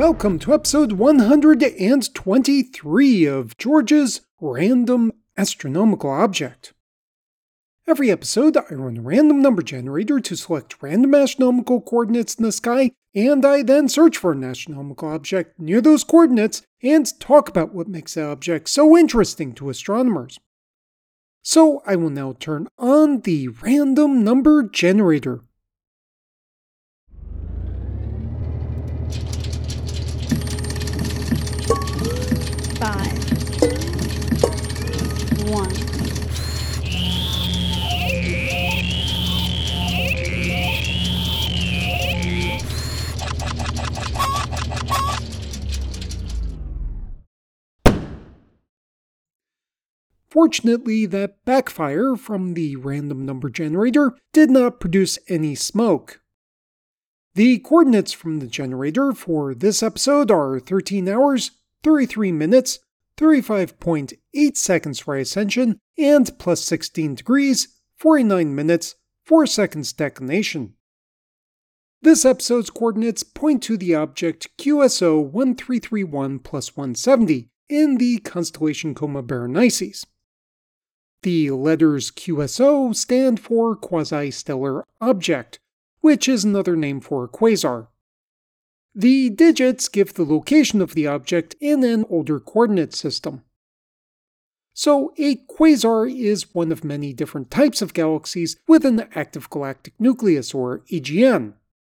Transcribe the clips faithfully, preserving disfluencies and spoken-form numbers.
welcome to episode one hundred twenty-three of George's Random Astronomical Object. Every episode, I run a random number generator to select random astronomical coordinates in the sky, and I then search for an astronomical object near those coordinates and talk about what makes that object so interesting to astronomers. So I will now turn on the random number generator. Five, one. Fortunately, that backfire from the random number generator did not produce any smoke. The coordinates from the generator for this episode are thirteen hours, thirty-three minutes, thirty-five point eight seconds for ascension, and plus sixteen degrees, forty-nine minutes, four seconds declination. This episode's coordinates point to the object Q S O one three three one plus one seventy in the constellation Coma Berenices. The letters Q S O stand for quasi-stellar object, which is another name for a quasar. The digits give the location of the object in an older coordinate system. So a quasar is one of many different types of galaxies with an active galactic nucleus, or A G N.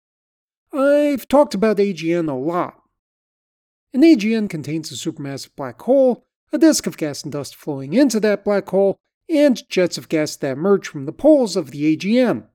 I've talked about A G N a lot. An A G N contains a supermassive black hole, a disk of gas and dust flowing into that black hole, and jets of gas that emerge from the poles of the A G N.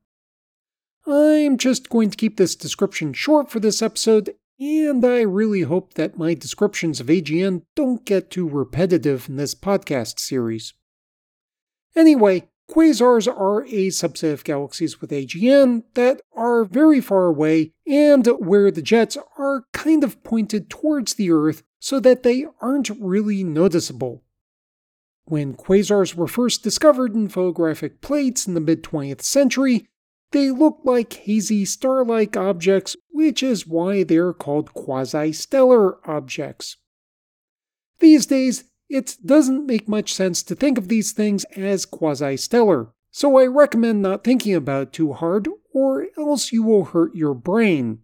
I'm just going to keep this description short for this episode, and I really hope that my descriptions of A G N don't get too repetitive in this podcast series. Anyway, quasars are a subset of galaxies with A G N that are very far away and where the jets are kind of pointed towards the Earth so that they aren't really noticeable. When quasars were first discovered in photographic plates in the mid-twentieth century, they look like hazy star-like objects, which is why they're called quasi-stellar objects. These days, it doesn't make much sense to think of these things as quasi-stellar, so I recommend not thinking about it too hard, or else you will hurt your brain.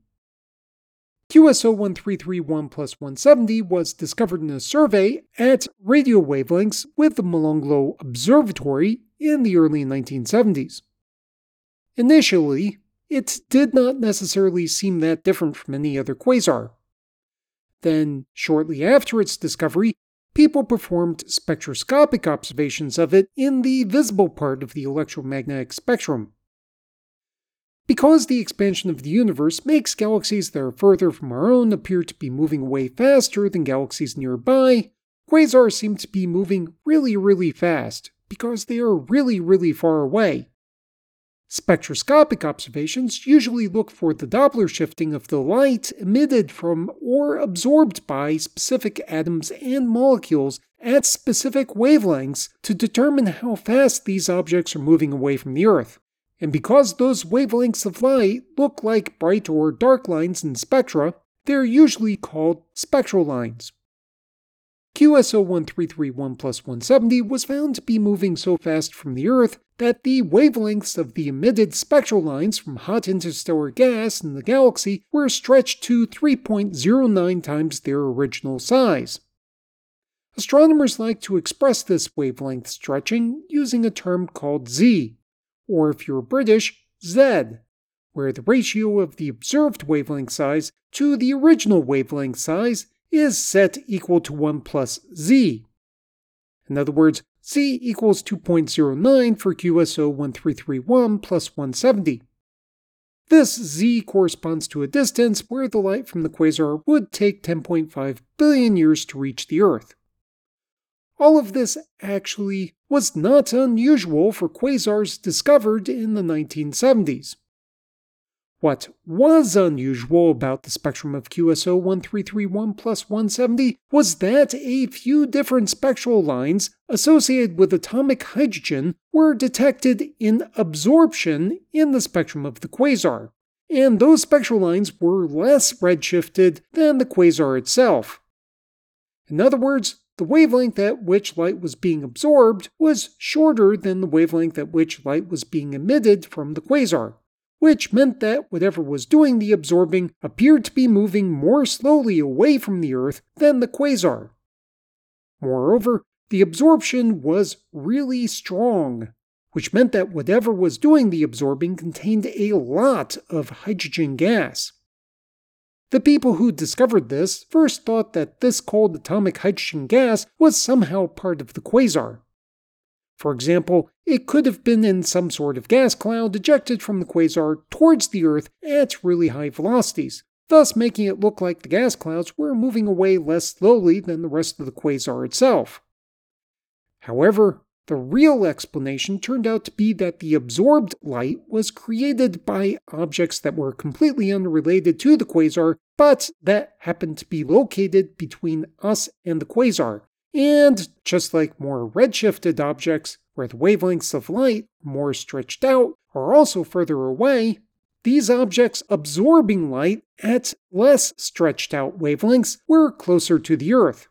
Q S O one three three one plus one seventy was discovered in a survey at radio wavelengths with the Molonglo Observatory in the early nineteen seventies. Initially, it did not necessarily seem that different from any other quasar. Then, shortly after its discovery, people performed spectroscopic observations of it in the visible part of the electromagnetic spectrum. Because the expansion of the universe makes galaxies that are further from our own appear to be moving away faster than galaxies nearby, quasars seem to be moving really, really fast, because they are really, really far away. Spectroscopic observations usually look for the Doppler shifting of the light emitted from or absorbed by specific atoms and molecules at specific wavelengths to determine how fast these objects are moving away from the Earth. And because those wavelengths of light look like bright or dark lines in spectra, they're usually called spectral lines. Q S O one three three one plus one seventy was found to be moving so fast from the Earth that the wavelengths of the emitted spectral lines from hot interstellar gas in the galaxy were stretched to three point zero nine times their original size. Astronomers like to express this wavelength stretching using a term called Z, or if you're British, Z, where the ratio of the observed wavelength size to the original wavelength size is set equal to one plus Z. In other words, Z equals two point zero nine for Q S O one three three one plus one seventy. This Z corresponds to a distance where the light from the quasar would take ten point five billion years to reach the Earth. All of this actually was not unusual for quasars discovered in the nineteen seventies. What was unusual about the spectrum of Q S O one three three one plus one seventy was that a few different spectral lines associated with atomic hydrogen were detected in absorption in the spectrum of the quasar, and those spectral lines were less redshifted than the quasar itself. In other words, the wavelength at which light was being absorbed was shorter than the wavelength at which light was being emitted from the quasar, which meant that whatever was doing the absorbing appeared to be moving more slowly away from the Earth than the quasar. Moreover, the absorption was really strong, which meant that whatever was doing the absorbing contained a lot of hydrogen gas. The people who discovered this first thought that this cold atomic hydrogen gas was somehow part of the quasar. For example, it could have been in some sort of gas cloud ejected from the quasar towards the Earth at really high velocities, thus making it look like the gas clouds were moving away less slowly than the rest of the quasar itself. However, the real explanation turned out to be that the absorbed light was created by objects that were completely unrelated to the quasar, but that happened to be located between us and the quasar. And just like more redshifted objects, where the wavelengths of light, more stretched out, are also further away, these objects absorbing light at less stretched out wavelengths were closer to the Earth.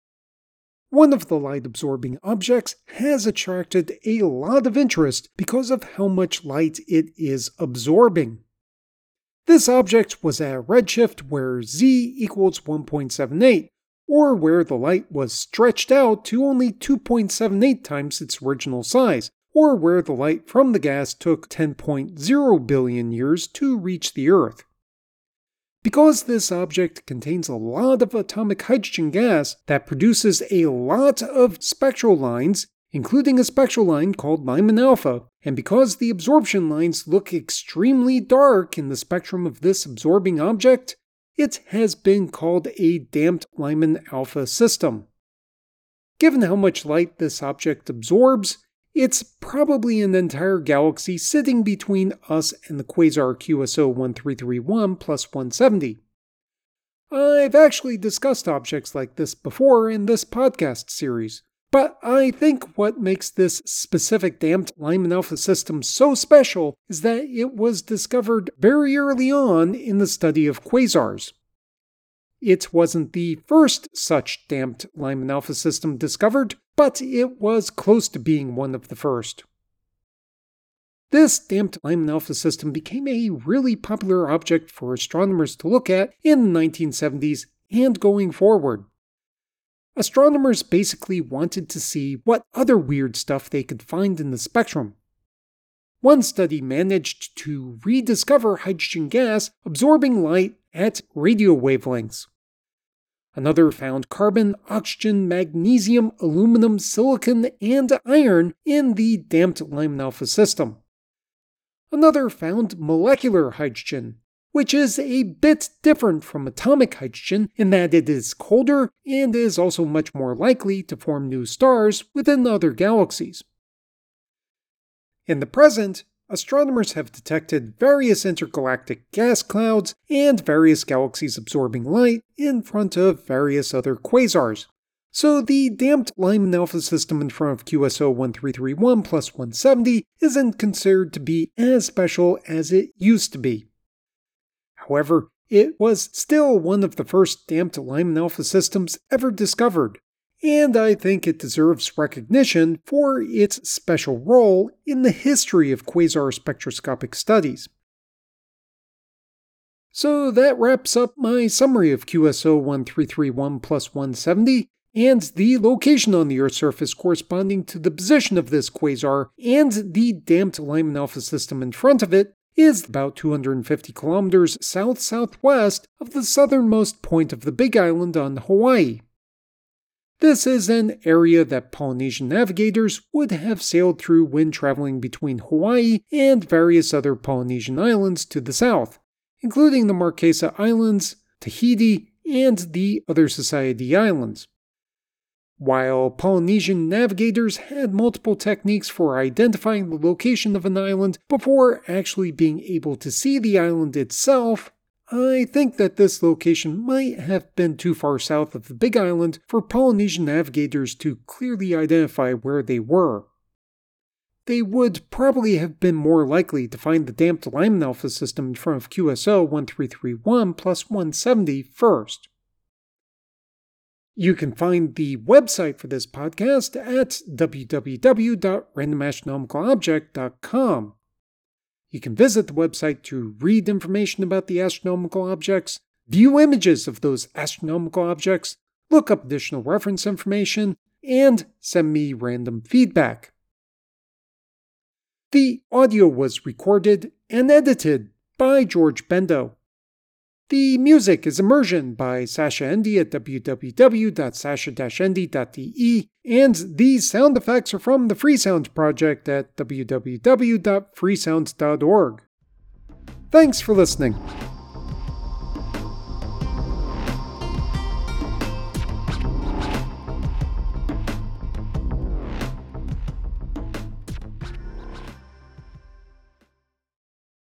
One of the light-absorbing objects has attracted a lot of interest because of how much light it is absorbing. This object was at a redshift where z equals one point seven eight, or where the light was stretched out to only two point seven eight times its original size, or where the light from the gas took ten point zero billion years to reach the Earth. Because this object contains a lot of atomic hydrogen gas that produces a lot of spectral lines, including a spectral line called Lyman alpha, and because the absorption lines look extremely dark in the spectrum of this absorbing object, it has been called a damped Lyman alpha system. Given how much light this object absorbs, it's probably an entire galaxy sitting between us and the quasar Q S O one three three one plus one seventy. I've actually discussed objects like this before in this podcast series, but I think what makes this specific damped Lyman alpha system so special is that it was discovered very early on in the study of quasars. It wasn't the first such damped Lyman alpha system discovered, but it was close to being one of the first. This damped Lyman alpha system became a really popular object for astronomers to look at in the nineteen seventies and going forward. Astronomers basically wanted to see what other weird stuff they could find in the spectrum. One study managed to rediscover hydrogen gas absorbing light at radio wavelengths. Another found carbon, oxygen, magnesium, aluminum, silicon, and iron in the damped Lyman alpha system. Another found molecular hydrogen, which is a bit different from atomic hydrogen in that it is colder and is also much more likely to form new stars within other galaxies. In the present, astronomers have detected various intergalactic gas clouds and various galaxies absorbing light in front of various other quasars. So the damped Lyman alpha system in front of Q S O one three three one plus one seventy isn't considered to be as special as it used to be. However, it was still one of the first damped Lyman alpha systems ever discovered, and I think it deserves recognition for its special role in the history of quasar spectroscopic studies. So that wraps up my summary of Q S O one three three one plus one seventy, and the location on the Earth's surface corresponding to the position of this quasar and the damped Lyman alpha system in front of it is about two hundred fifty kilometers south-southwest of the southernmost point of the Big Island on Hawaii. This is an area that Polynesian navigators would have sailed through when traveling between Hawaii and various other Polynesian islands to the south, including the Marquesa Islands, Tahiti, and the other Society Islands. While Polynesian navigators had multiple techniques for identifying the location of an island before actually being able to see the island itself, I think that this location might have been too far south of the Big Island for Polynesian navigators to clearly identify where they were. they would probably have been more likely to find the damped Lyman alpha system in front of Q S O one three three one plus one seventy first. You can find the website for this podcast at w w w dot random astronomical object dot com. You can visit the website to read information about the astronomical objects, view images of those astronomical objects, look up additional reference information, and send me random feedback. The audio was recorded and edited by George Bendo. The music is Immersion by Sasha Endy at w w w dot sasha dash endy dot d e, and these sound effects are from the Freesound Project at w w w dot freesound dot org. Thanks for listening.